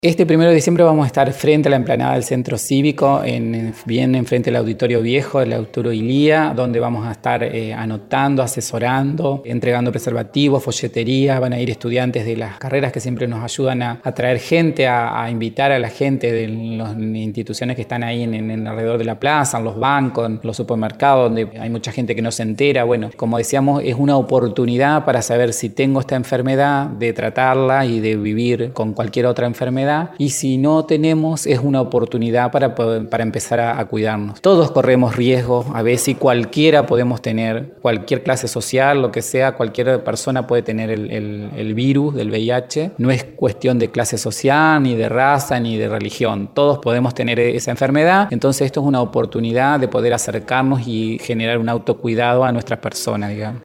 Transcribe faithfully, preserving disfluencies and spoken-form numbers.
Este primero de diciembre vamos a estar frente a la explanada del Centro Cívico, en, bien enfrente del Auditorio Viejo, el Auditorio Ilía, donde vamos a estar eh, anotando, asesorando, entregando preservativos, folletería. Van a ir estudiantes de las carreras que siempre nos ayudan a, a traer gente, a, a invitar a la gente de las instituciones que están ahí en, en, en alrededor de la plaza, en los bancos, en los supermercados, donde hay mucha gente que no se entera. Bueno, como decíamos, es una oportunidad para saber si tengo esta enfermedad, de tratarla y de vivir con cualquier otra enfermedad. Y si no tenemos, es una oportunidad para, para empezar a, a cuidarnos. Todos corremos riesgos, a veces y cualquiera podemos tener, cualquier clase social, lo que sea, cualquier persona puede tener el, el, el virus del V I H. No es cuestión de clase social, ni de raza, ni de religión. Todos podemos tener esa enfermedad. Entonces esto es una oportunidad de poder acercarnos y generar un autocuidado a nuestras personas, digamos.